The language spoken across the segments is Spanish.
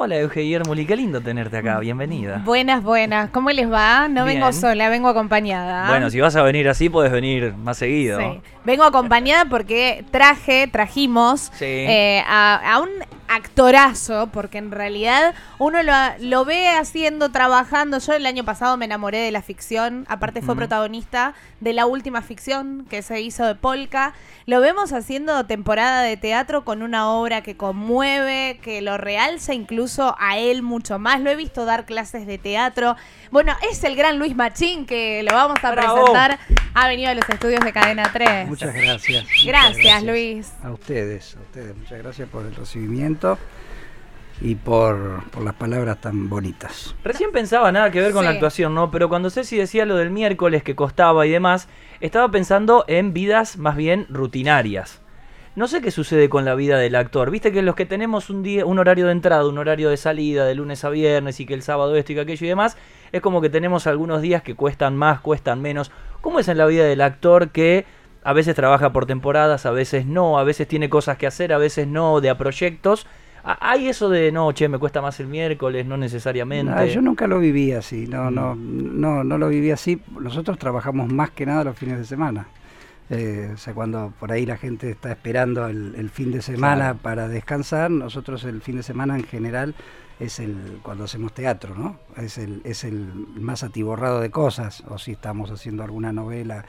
Hola, Euge Guillermuli, qué lindo tenerte acá, bienvenida. Buenas, buenas. ¿Cómo les va? No Bien. vengo sola, vengo acompañada. Bueno, si vas a venir así, podés venir más seguido. Sí. Vengo acompañada porque trajimos Sí. a un actorazo, porque en realidad uno lo ve haciendo, trabajando. Yo el año pasado me enamoré de la ficción, aparte fue protagonista de la última ficción que se hizo de Polka. Lo vemos haciendo temporada de teatro con una obra que conmueve, que lo realza incluso a él mucho más. Lo he visto dar clases de teatro. Bueno, es el gran Luis Machín, que lo vamos a ¡Bravo! presentar. Ha venido a los estudios de Cadena 3. Muchas gracias. Gracias, Luis. A ustedes. Muchas gracias por el recibimiento y por las palabras tan bonitas. Recién pensaba nada que ver con Sí. la actuación, ¿no? Pero cuando Ceci decía lo del miércoles que costaba y demás, estaba pensando en vidas más bien rutinarias. No sé qué sucede con la vida del actor. Viste que los que tenemos un horario de entrada, un horario de salida, de lunes a viernes, y que el sábado esto y que aquello y demás, es como que tenemos algunos días que cuestan más, cuestan menos. ¿Cómo es en la vida del actor que a veces trabaja por temporadas, a veces no, a veces tiene cosas que hacer, a veces no, de a proyectos? ¿Hay eso de, no, che, me cuesta más el miércoles, no necesariamente? No, yo nunca lo viví así, no lo viví así. Nosotros trabajamos más que nada los fines de semana. O sea, cuando por ahí la gente está esperando el fin de semana, Claro, para descansar, nosotros el fin de semana en general es cuando hacemos teatro, ¿no? Es el más atiborrado de cosas, o si estamos haciendo alguna novela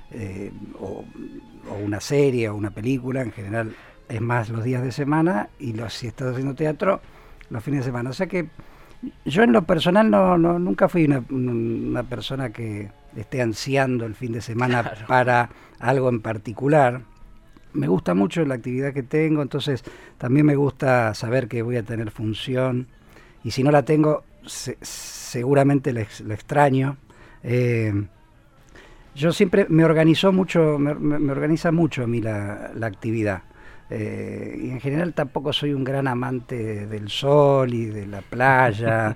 o una serie o una película, en general es más los días de semana, y si estás haciendo teatro, los fines de semana. O sea que yo en lo personal nunca fui una persona que esté ansiando el fin de semana, claro, para algo en particular. Me gusta mucho la actividad que tengo, entonces también me gusta saber que voy a tener función, y si no la tengo, seguramente lo extraño. Yo siempre me organiza mucho a mí la actividad. Y en general tampoco soy un gran amante del sol y de la playa,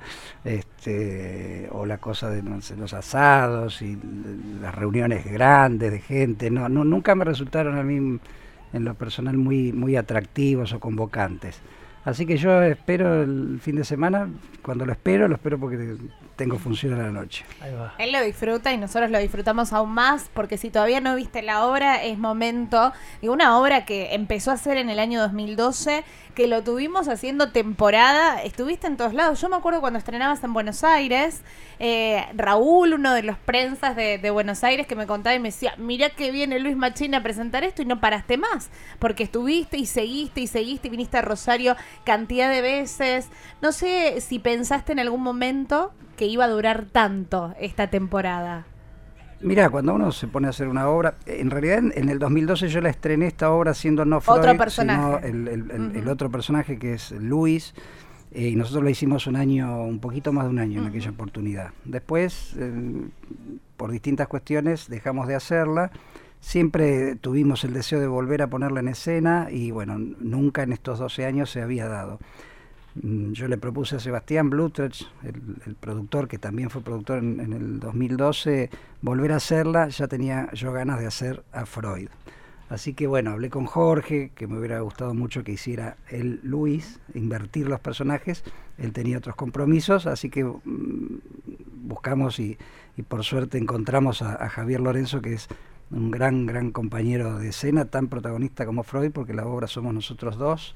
o la cosa de los asados y las reuniones grandes de gente. Nunca me resultaron a mí en lo personal muy atractivos o convocantes. Así que yo espero el fin de semana. Cuando lo espero porque tengo función a la noche. Ahí va. Él lo disfruta y nosotros lo disfrutamos aún más, porque si todavía no viste la obra, es momento. Y una obra que empezó a hacer en el año 2012, que lo tuvimos haciendo temporada, estuviste en todos lados. Yo me acuerdo cuando estrenabas en Buenos Aires, Raúl, uno de los prensas de Buenos Aires, que me contaba y me decía, mirá que viene Luis Machín a presentar esto, y no paraste más, porque estuviste y seguiste y viniste a Rosario cantidad de veces. No sé si pensaste en algún momento que iba a durar tanto esta temporada. Mirá, cuando uno se pone a hacer una obra, en realidad en el 2012 yo la estrené esta obra siendo no Freud, Otro personaje. sino el otro personaje, que es Luis, y nosotros la hicimos un poquito más de un año en aquella oportunidad. Después, por distintas cuestiones, dejamos de hacerla. Siempre tuvimos el deseo de volver a ponerla en escena, y bueno, nunca en estos 12 años se había dado. Yo le propuse a Sebastián Blutrech, el productor, que también fue productor en el 2012, volver a hacerla. Ya tenía yo ganas de hacer a Freud. Así que bueno, hablé con Jorge, que me hubiera gustado mucho que hiciera él Luis, invertir los personajes. Él tenía otros compromisos, así que buscamos y por suerte encontramos a Javier Lorenzo, que es un gran compañero de escena, tan protagonista como Freud, porque la obra somos nosotros dos.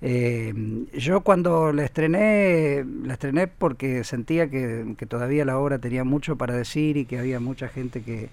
Yo cuando la estrené porque sentía que todavía la obra tenía mucho para decir, y que había mucha gente que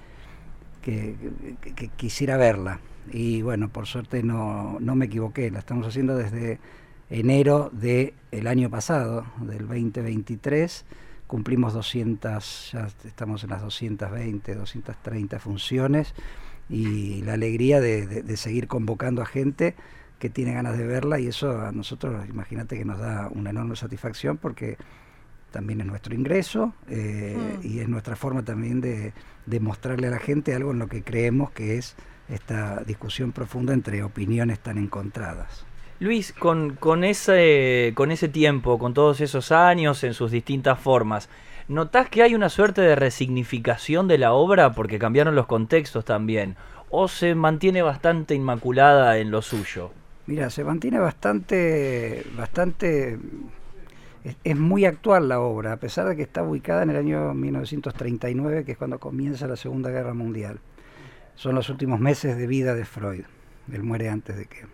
quisiera verla. Y bueno, por suerte no me equivoqué. La estamos haciendo desde enero del año pasado, del 2023. Cumplimos 200, ya estamos en las 220, 230 funciones, y la alegría de seguir convocando a gente que tiene ganas de verla, y eso a nosotros, imagínate que nos da una enorme satisfacción, porque también es nuestro ingreso, y es nuestra forma también de mostrarle a la gente algo en lo que creemos, que es esta discusión profunda entre opiniones tan encontradas. Luis, con ese tiempo, con todos esos años en sus distintas formas, ¿notás que hay una suerte de resignificación de la obra porque cambiaron los contextos también? ¿O se mantiene bastante inmaculada en lo suyo? Mira, se mantiene bastante es muy actual la obra, a pesar de que está ubicada en el año 1939, que es cuando comienza la Segunda Guerra Mundial. Son los últimos meses de vida de Freud. Él muere antes de que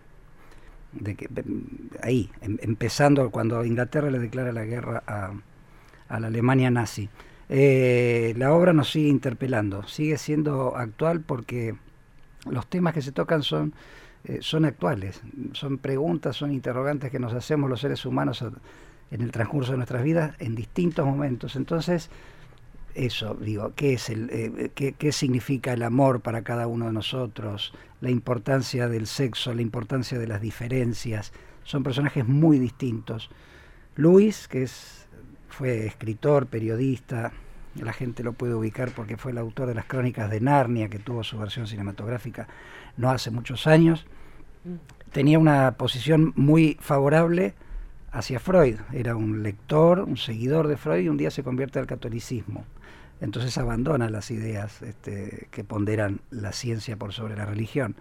ahí, empezando cuando Inglaterra le declara la guerra a la Alemania nazi. La obra nos sigue interpelando, sigue siendo actual porque los temas que se tocan son actuales, son preguntas, son interrogantes que nos hacemos los seres humanos en el transcurso de nuestras vidas en distintos momentos. Entonces, eso, digo, ¿qué significa el amor para cada uno de nosotros? La importancia del sexo, la importancia de las diferencias. Son personajes muy distintos. Luis, que fue escritor, periodista, la gente lo puede ubicar porque fue el autor de las Crónicas de Narnia, que tuvo su versión cinematográfica no hace muchos años. Tenía una posición muy favorable hacia Freud. Era un lector, un seguidor de Freud, y un día se convierte al catolicismo. Entonces abandona las ideas que ponderan la ciencia por sobre la religión.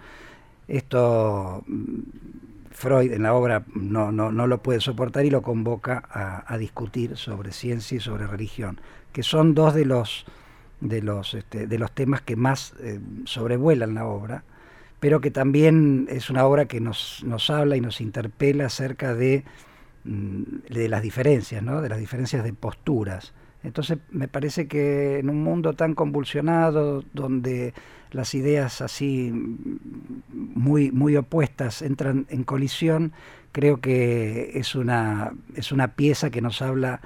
Esto Freud en la obra no lo puede soportar y lo convoca a discutir sobre ciencia y sobre religión, que son dos de los temas que más sobrevuelan la obra, pero que también es una obra que nos habla y nos interpela acerca de las diferencias, ¿no? De las diferencias de posturas. Entonces me parece que en un mundo tan convulsionado, donde las ideas así muy opuestas entran en colisión, creo que es una pieza que nos habla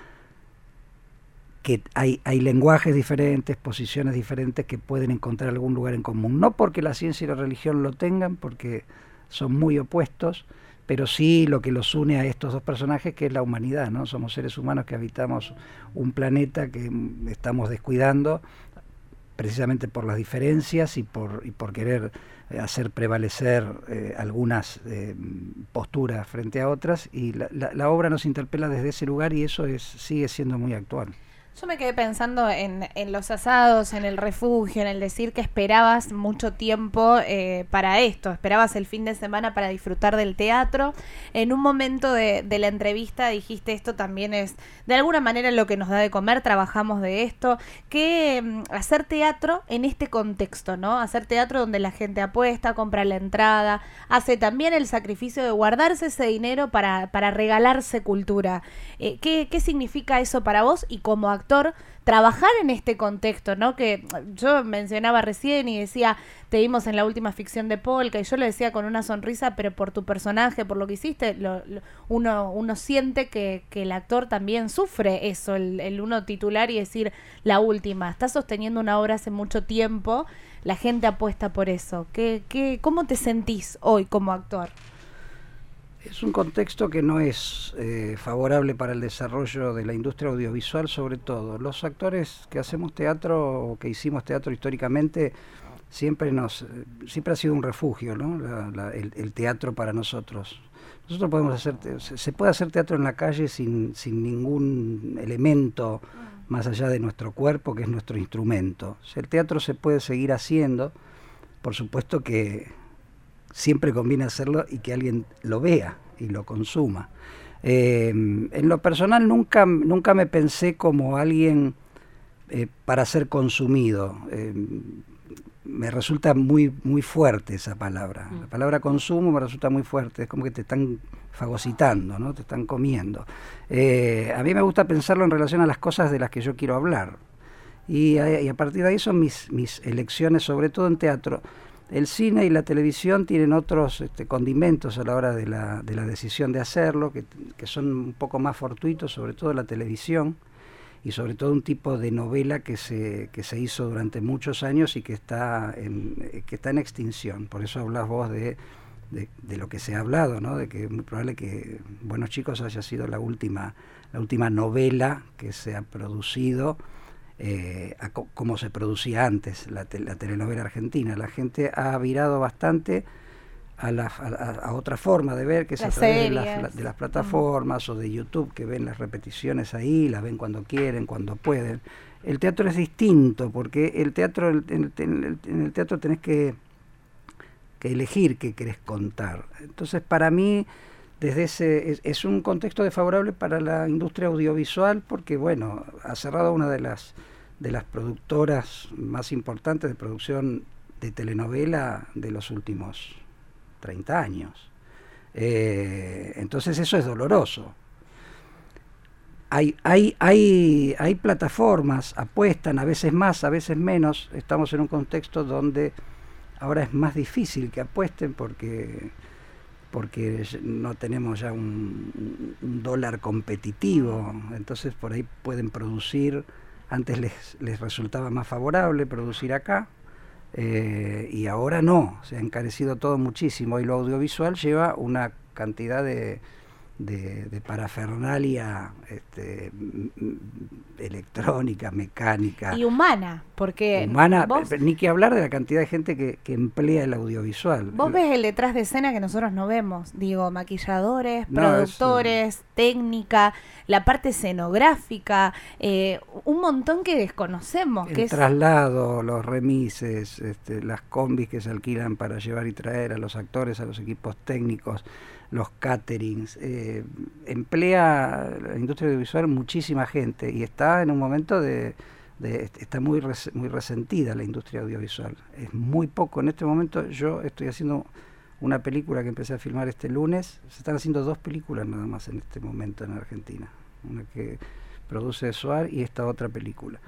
que hay lenguajes diferentes, posiciones diferentes que pueden encontrar algún lugar en común. No porque la ciencia y la religión lo tengan, porque son muy opuestos, pero sí lo que los une a estos dos personajes, que es la humanidad, ¿no? Somos seres humanos que habitamos un planeta que estamos descuidando precisamente por las diferencias y por querer hacer prevalecer algunas posturas frente a otras, y la obra nos interpela desde ese lugar, y eso sigue siendo muy actual. Yo me quedé pensando en los asados, en el refugio, en el decir que esperabas mucho tiempo para esto, esperabas el fin de semana para disfrutar del teatro. En un momento de la entrevista dijiste, esto también es de alguna manera lo que nos da de comer, trabajamos de esto, que hacer teatro en este contexto, ¿no? Hacer teatro donde la gente apuesta, compra la entrada, hace también el sacrificio de guardarse ese dinero para regalarse cultura. ¿Qué significa eso para vos y como actor trabajar en este contexto, ¿no? Que yo mencionaba recién y decía, te vimos en la última ficción de Polka, y yo lo decía con una sonrisa, pero por tu personaje, por lo que hiciste, uno siente que el actor también sufre eso, el uno titular y decir la última. Estás sosteniendo una obra hace mucho tiempo, la gente apuesta por eso. ¿Cómo te sentís hoy como actor? Es un contexto que no es favorable para el desarrollo de la industria audiovisual, sobre todo. Los actores que hacemos teatro o que hicimos teatro históricamente siempre ha sido un refugio, ¿no? El teatro para nosotros. Nosotros podemos se puede hacer teatro en la calle sin ningún elemento más allá de nuestro cuerpo, que es nuestro instrumento. O sea, el teatro se puede seguir haciendo, por supuesto que siempre conviene hacerlo y que alguien lo vea y lo consuma. En lo personal nunca me pensé como alguien para ser consumido. Me resulta muy fuerte esa palabra. La palabra consumo me resulta muy fuerte. Es como que te están fagocitando, ¿no? Te están comiendo. A mí me gusta pensarlo en relación a las cosas de las que yo quiero hablar. Y a partir de ahí son mis elecciones, sobre todo en teatro. El cine y la televisión tienen otros condimentos a la hora de la decisión de hacerlo, que son un poco más fortuitos, sobre todo la televisión, y sobre todo un tipo de novela que se hizo durante muchos años y que está en extinción. Por eso hablas vos de lo que se ha hablado, ¿no? De que es muy probable que Buenos Chicos haya sido la última novela que se ha producido como se producía antes la telenovela argentina. La gente ha virado bastante a otra forma de ver, que es a través de las plataformas o de YouTube, que ven las repeticiones ahí, las ven cuando quieren, cuando pueden. El teatro es distinto, porque en el teatro tenés que elegir qué querés contar. Entonces, para mí, desde es un contexto desfavorable para la industria audiovisual porque, bueno, ha cerrado una de las productoras más importantes de producción de telenovela de los últimos 30 años. Entonces eso es doloroso. Hay plataformas, apuestan, a veces más, a veces menos. Estamos en un contexto donde ahora es más difícil que apuesten porque no tenemos ya un dólar competitivo, entonces por ahí pueden producir, antes les resultaba más favorable producir acá, y ahora no, se ha encarecido todo muchísimo y lo audiovisual lleva una cantidad de parafernalia electrónica, mecánica. Y humana, porque... Humana, ni que hablar de la cantidad de gente que emplea el audiovisual. Vos ves el detrás de escena que nosotros no vemos, digo, maquilladores, productores, técnica, la parte escenográfica, un montón que desconocemos. El traslado, los remises, las combis que se alquilan para llevar y traer a los actores, a los equipos técnicos, los caterings, emplea la industria audiovisual muchísima gente y está en un momento está muy resentida la industria audiovisual. Es muy poco. En este momento yo estoy haciendo una película que empecé a filmar este lunes. Se están haciendo 2 películas nada más en este momento en Argentina. Una que produce Suar y esta otra película.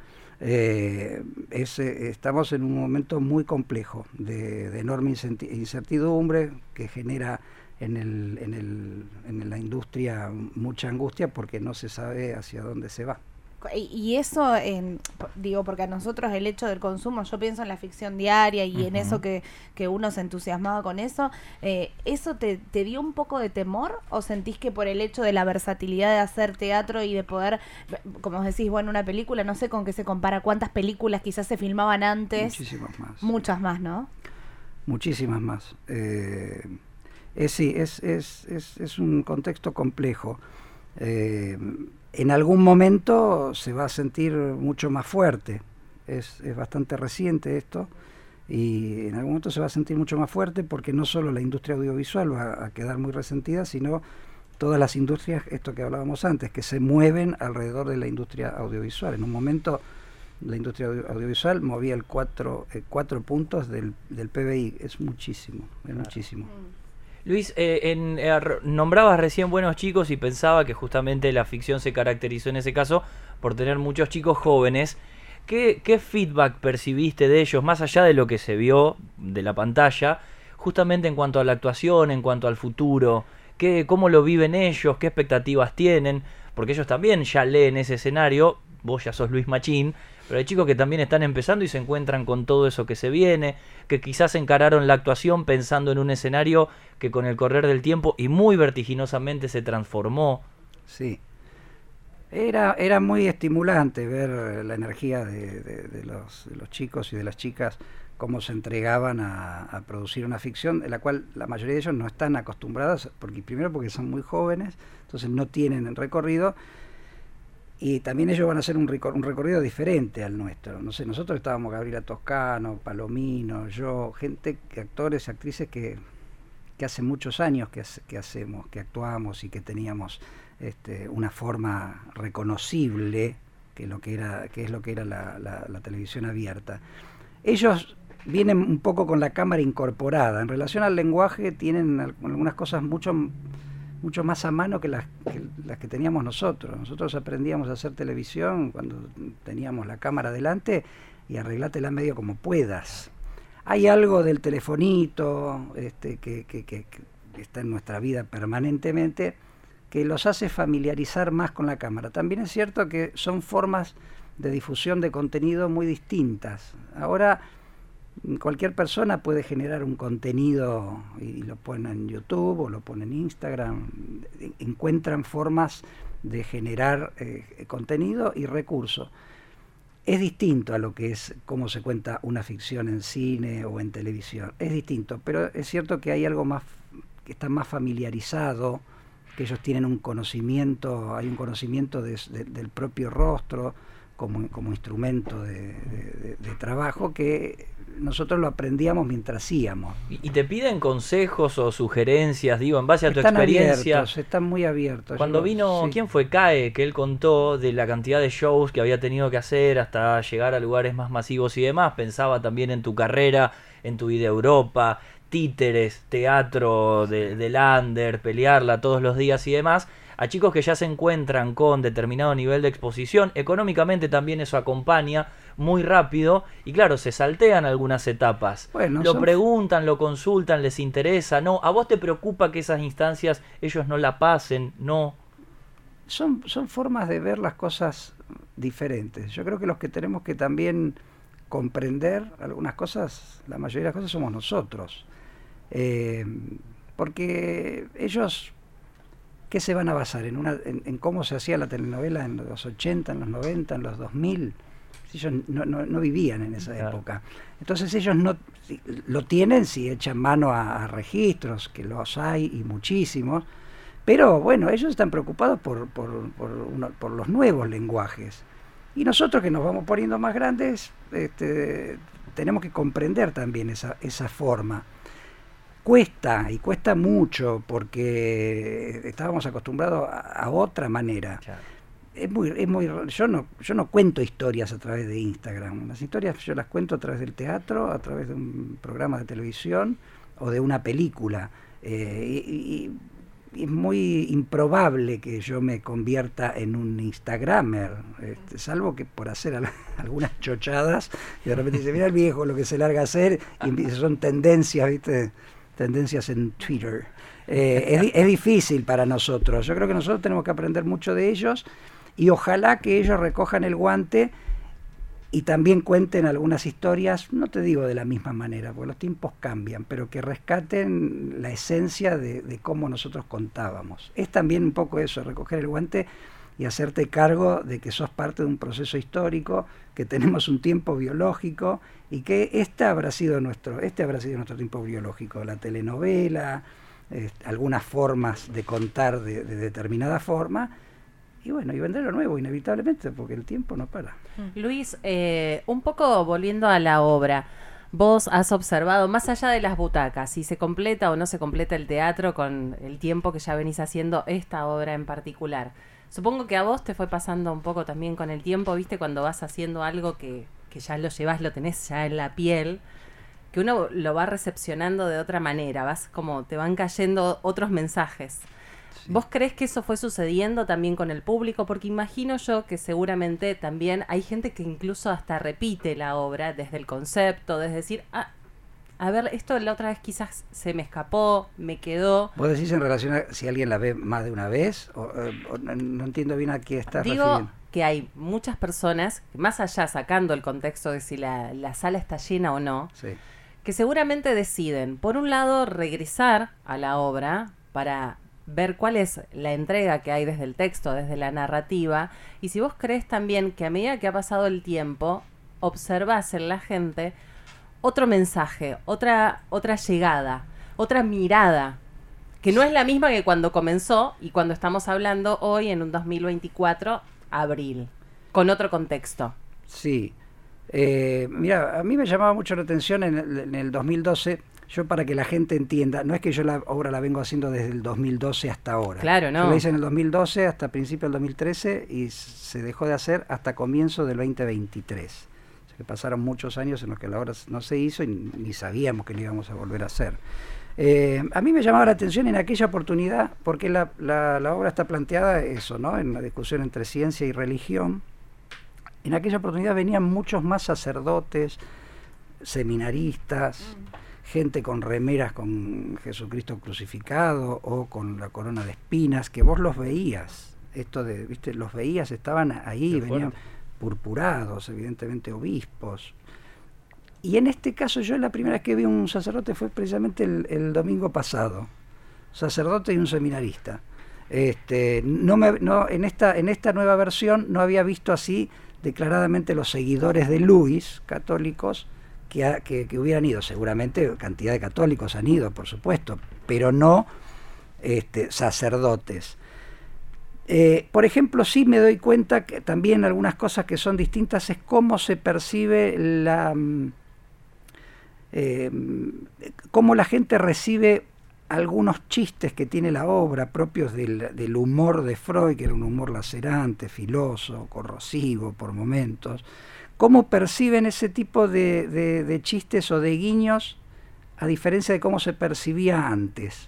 Estamos en un momento muy complejo de enorme incertidumbre que genera en la industria mucha angustia porque no se sabe hacia dónde se va. Y eso, digo, porque a nosotros el hecho del consumo, yo pienso en la ficción diaria y en eso que uno se entusiasmaba con eso, ¿eso te dio un poco de temor o sentís que por el hecho de la versatilidad de hacer teatro y de poder, como decís, bueno, una película, no sé con qué se compara, cuántas películas quizás se filmaban antes? Muchísimas más. Muchas más, ¿no? Muchísimas más. Sí, es un contexto complejo. En algún momento se va a sentir mucho más fuerte. Es bastante reciente esto y en algún momento se va a sentir mucho más fuerte porque no solo la industria audiovisual va a quedar muy resentida, sino todas las industrias, esto que hablábamos antes, que se mueven alrededor de la industria audiovisual. En un momento la industria audiovisual movía el 4 puntos del PBI. Es muchísimo, es muchísimo. Luis, nombrabas recién Buenos Chicos y pensaba que justamente la ficción se caracterizó en ese caso por tener muchos chicos jóvenes. ¿Qué feedback percibiste de ellos, más allá de lo que se vio de la pantalla, justamente en cuanto a la actuación, en cuanto al futuro? ¿Cómo lo viven ellos? ¿Qué expectativas tienen? Porque ellos también ya leen ese escenario, vos ya sos Luis Machín, pero hay chicos que también están empezando y se encuentran con todo eso que se viene, que quizás encararon la actuación pensando en un escenario que con el correr del tiempo y muy vertiginosamente se transformó. Sí, era muy estimulante ver la energía de los chicos y de las chicas, cómo se entregaban a producir una ficción, en la cual la mayoría de ellos no están acostumbrados, primero porque son muy jóvenes, entonces no tienen recorrido. Y también ellos van a hacer un recorrido diferente al nuestro. No sé, nosotros estábamos Gabriela Toscano, Palomino, yo, actores, actrices que hace muchos años que hacemos, que actuamos y que teníamos una forma reconocible que es lo que era la televisión abierta. Ellos vienen un poco con la cámara incorporada. En relación al lenguaje tienen algunas cosas mucho más a mano que las que teníamos nosotros. Nosotros aprendíamos a hacer televisión cuando teníamos la cámara delante y arreglátela medio como puedas. Hay algo del telefonito que está en nuestra vida permanentemente que los hace familiarizar más con la cámara. También es cierto que son formas de difusión de contenido muy distintas. Ahora cualquier persona puede generar un contenido y lo pone en YouTube o lo pone en Instagram. Encuentran formas de generar contenido y recursos. Es distinto a lo que es cómo se cuenta una ficción en cine o en televisión. Es distinto, pero es cierto que hay algo más que está más familiarizado, que ellos tienen un conocimiento, hay un conocimiento del propio rostro como instrumento de trabajo que nosotros lo aprendíamos mientras íbamos. ¿Y te piden consejos o sugerencias, digo, en base a tu Están experiencia? abiertos, están muy abiertos. Cuando vino, sí. ¿Quién fue? CAE, que él contó de la cantidad de shows que había tenido que hacer hasta llegar a lugares más masivos y demás. Pensaba también en tu carrera, en tu vida a Europa, títeres, teatro del under, pelearla todos los días y demás. A chicos que ya se encuentran con determinado nivel de exposición, económicamente también eso acompaña muy rápido y claro, se saltean algunas etapas. Bueno, lo preguntan, lo consultan, les interesa, ¿no? ¿A vos te preocupa que esas instancias ellos no la pasen? No. Son formas de ver las cosas diferentes. Yo creo que los que tenemos que también comprender algunas cosas, la mayoría de las cosas somos nosotros. Porque ellos... ¿Qué se van a basar? ¿En cómo se hacía la telenovela en los 80, en los 90, en los 2000? Ellos no vivían en esa época. Entonces ellos no lo tienen si echan mano a registros, que los hay y muchísimos, pero bueno, ellos están preocupados por los nuevos lenguajes. Y nosotros que nos vamos poniendo más grandes, tenemos que comprender también esa forma. Cuesta mucho porque estábamos acostumbrados a otra manera. Claro. Yo no cuento historias a través de Instagram. Las historias yo las cuento a través del teatro, a través de un programa de televisión o de una película. Y es muy improbable que yo me convierta en un Instagramer, salvo que por hacer algunas chochadas y de repente dice, mira el viejo lo que se larga a hacer, y son tendencias, ¿viste? Tendencias en Twitter. Es difícil para nosotros. Yo creo que nosotros tenemos que aprender mucho de ellos y ojalá que ellos recojan el guante y también cuenten algunas historias, no te digo de la misma manera, porque los tiempos cambian, pero que rescaten la esencia de cómo nosotros contábamos. Es también un poco eso, recoger el guante y hacerte cargo de que sos parte de un proceso histórico, que tenemos un tiempo biológico y que este habrá sido nuestro tiempo biológico, la telenovela, algunas formas de contar de determinada forma, y bueno, y vender lo nuevo inevitablemente, porque el tiempo no para. Luis, un poco volviendo a la obra, vos has observado, más allá de las butacas, si se completa o no se completa el teatro con el tiempo que ya venís haciendo esta obra en particular. Supongo que a vos te fue pasando un poco también con el tiempo, ¿viste? Cuando vas haciendo algo que ya lo llevas, lo tenés ya en la piel, que uno lo va recepcionando de otra manera, te van cayendo otros mensajes. Sí. ¿Vos creés que eso fue sucediendo también con el público? Porque imagino yo que seguramente también hay gente que incluso hasta repite la obra desde el concepto, desde decir, a ver, esto la otra vez quizás se me escapó, me quedó. ¿Vos decís en relación a si alguien la ve más de una vez? O no entiendo bien a qué estás refiriendo. Digo que hay muchas personas, más allá sacando el contexto de si la sala está llena o no, sí, que seguramente deciden, por un lado, regresar a la obra para ver cuál es la entrega que hay desde el texto, desde la narrativa, y si vos crees también que a medida que ha pasado el tiempo, observás en la gente otro mensaje, otra llegada, otra mirada, que no es la misma que cuando comenzó y cuando estamos hablando hoy en un 2024, abril, con otro contexto. Sí. Mira, a mí me llamaba mucho la atención en el 2012, yo para que la gente entienda, no es que yo la obra la vengo haciendo desde el 2012 hasta ahora. Claro, no. Yo la hice en el 2012 hasta principio del 2013 y se dejó de hacer hasta comienzo del 2023. Que pasaron muchos años en los que la obra no se hizo y ni sabíamos que la íbamos a volver a hacer. A mí me llamaba la atención en aquella oportunidad, porque la obra está planteada eso, ¿no? En la discusión entre ciencia y religión. En aquella oportunidad venían muchos más sacerdotes, seminaristas, gente con remeras con Jesucristo crucificado o con la corona de espinas, que vos los veías. ¿Viste? Los veías, estaban ahí, venían purpurados, evidentemente obispos. Y en este caso yo la primera vez que vi un sacerdote fue precisamente el domingo pasado, sacerdote y un seminarista. En esta nueva versión no había visto así declaradamente los seguidores de Luis, católicos, que hubieran ido. Seguramente cantidad de católicos han ido, por supuesto, pero no sacerdotes. Por ejemplo, sí me doy cuenta que también algunas cosas que son distintas es cómo se percibe cómo la gente recibe algunos chistes que tiene la obra propios del humor de Freud, que era un humor lacerante, filoso, corrosivo por momentos. Cómo perciben ese tipo de chistes o de guiños a diferencia de cómo se percibía antes.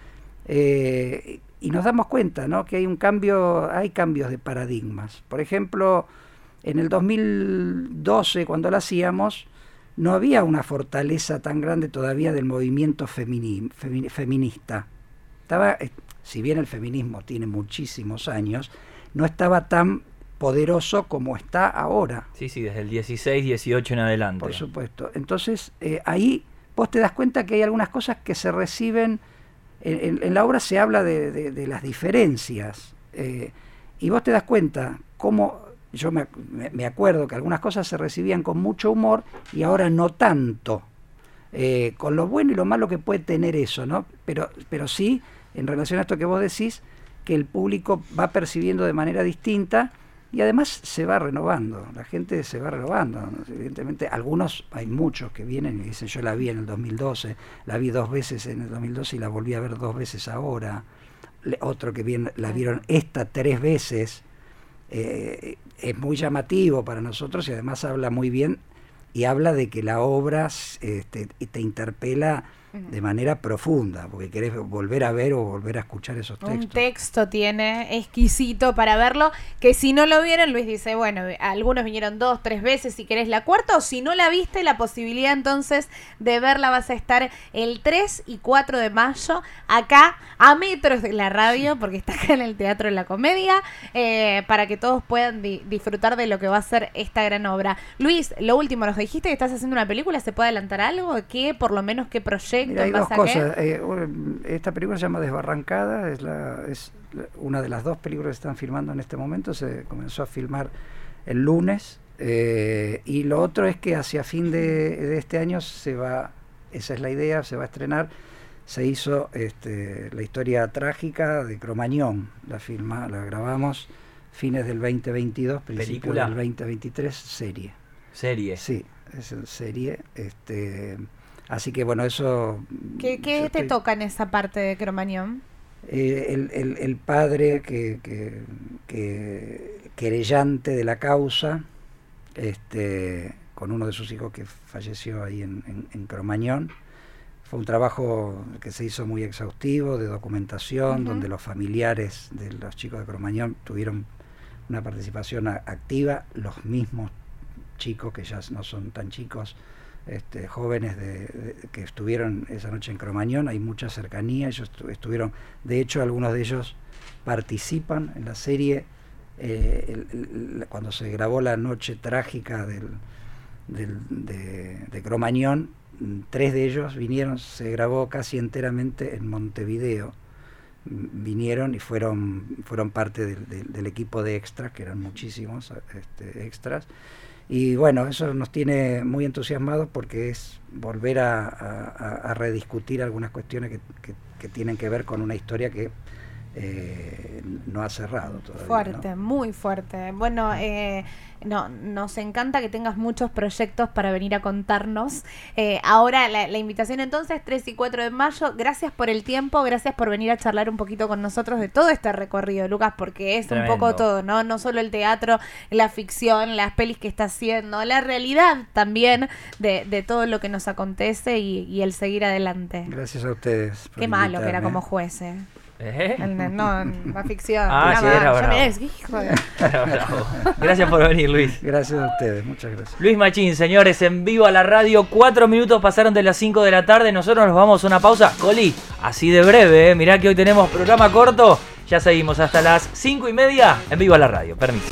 Y nos damos cuenta, ¿no?, que hay cambios de paradigmas. Por ejemplo, en el 2012, cuando la hacíamos, no había una fortaleza tan grande todavía del movimiento feminista. Si bien el feminismo tiene muchísimos años, no estaba tan poderoso como está ahora. Sí, desde el 16, 18 en adelante. Por supuesto. Entonces, ahí vos te das cuenta que hay algunas cosas que se reciben. En la obra se habla de las diferencias. Y vos te das cuenta cómo... Yo me acuerdo que algunas cosas se recibían con mucho humor y ahora no tanto, con lo bueno y lo malo que puede tener eso, ¿no? Pero sí, en relación a esto que vos decís, que el público va percibiendo de manera distinta y además se va renovando, la gente se va renovando, ¿no? Evidentemente hay muchos que vienen y dicen, yo la vi en el 2012, la vi 2 veces en el 2012 y la volví a ver 2 veces ahora, otro que la vieron 3 veces. Es muy llamativo para nosotros y además habla muy bien y habla de que la obra te interpela de manera profunda, porque querés volver a ver o volver a escuchar esos textos. Un texto tiene exquisito para verlo, que si no lo vieron, Luis dice, bueno, algunos vinieron 2, 3 veces, si querés la cuarta, o si no la viste, la posibilidad entonces de verla vas a estar el 3 y 4 de mayo, acá a metros de la radio, porque está acá en el Teatro de la Comedia, para que todos puedan disfrutar de lo que va a ser esta gran obra. Luis, lo último, nos dijiste que estás haciendo una película, ¿se puede adelantar algo? ¿Qué, por lo menos, qué proyecto? Mira, hay 2 cosas. Esta película se llama Desbarrancada, es una de las 2 películas que están filmando en este momento. Se comenzó a filmar el lunes, y lo otro es que hacia fin de este año esa es la idea, se va a estrenar. Se hizo la historia trágica de Cromañón, la grabamos fines del 2022, principios del 2023, serie. Sí, es serie. Así que bueno, eso... ¿Qué te toca en esa parte de Cromañón? El padre querellante de la causa, con uno de sus hijos que falleció ahí en Cromañón. Fue un trabajo que se hizo muy exhaustivo, de documentación, donde los familiares de los chicos de Cromañón tuvieron una participación activa, los mismos chicos que ya no son tan chicos, jóvenes que estuvieron esa noche en Cromañón. Hay mucha cercanía, ellos estuvieron, de hecho algunos de ellos participan en la serie. Cuando se grabó la noche trágica de Cromañón, 3 de ellos vinieron, se grabó casi enteramente en Montevideo, vinieron y fueron parte del equipo de extras, que eran muchísimos extras. Y bueno, eso nos tiene muy entusiasmados porque es volver a rediscutir algunas cuestiones que tienen que ver con una historia que no ha cerrado todavía. Fuerte, ¿no? Muy fuerte. Bueno, nos encanta que tengas muchos proyectos para venir a contarnos. Ahora la invitación entonces, 3 y 4 de mayo. Gracias por el tiempo, gracias por venir a charlar un poquito con nosotros de todo este recorrido, Lucas, porque es tremendo. Un poco todo, ¿no? No solo el teatro, la ficción, las pelis que está haciendo, la realidad también de todo lo que nos acontece y el seguir adelante. Gracias a ustedes. Qué malo que era como juez, No, la ficción. Sí, era bravo. Era bravo. Gracias por venir, Luis. Gracias a ustedes, muchas gracias. Luis Machín, señores, en vivo a la radio. 4 minutos pasaron de las 5 de la tarde. Nosotros nos vamos a una pausa. Coli, así de breve, Mirá que hoy tenemos programa corto. Ya seguimos hasta las 5:30 en vivo a la radio. Permiso.